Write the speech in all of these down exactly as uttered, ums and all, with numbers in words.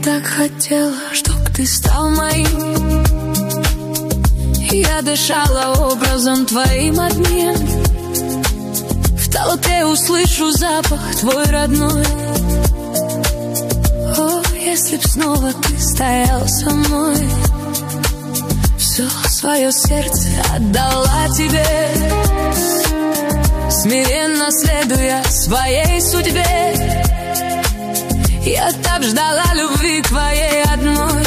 так хотела, чтоб ты стал моим. Я дышала образом твоим одним. В толпе услышу запах твой родной. О, если б снова ты стоял со мной, все свое сердце отдала тебе, смиренно следуя своей судьбе. Я так ждала любви твоей одной,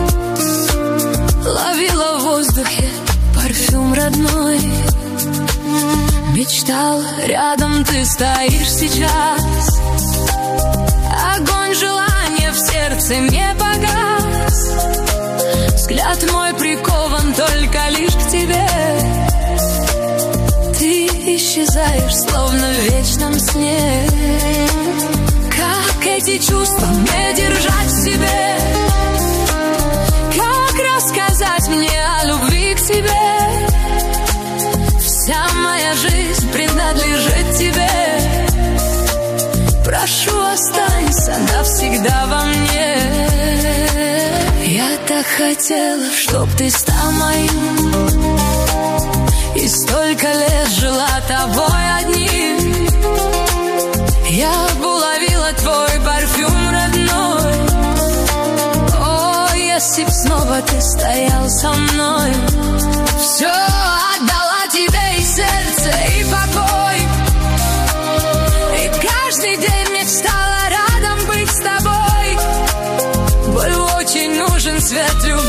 ловила в воздухе парфюм родной. Мечтала, рядом ты стоишь сейчас. Огонь желания в сердце не погас. Взгляд мой прикован только лишь к тебе. Ты исчезаешь, словно в вечном сне. Как эти чувства мне держать в себе? Как рассказать мне о любви к тебе? Вся моя жизнь принадлежит тебе. Прошу, останься навсегда во мне. Я так хотела, чтоб ты стал моим. И столько лет жила тобой одним. Я бы уловила твой парфюм родной. О, если б снова ты стоял со мной. Все отдала тебе и сердце, и покой. И каждый день мечтала рядом быть с тобой. Был очень нужен свет любви.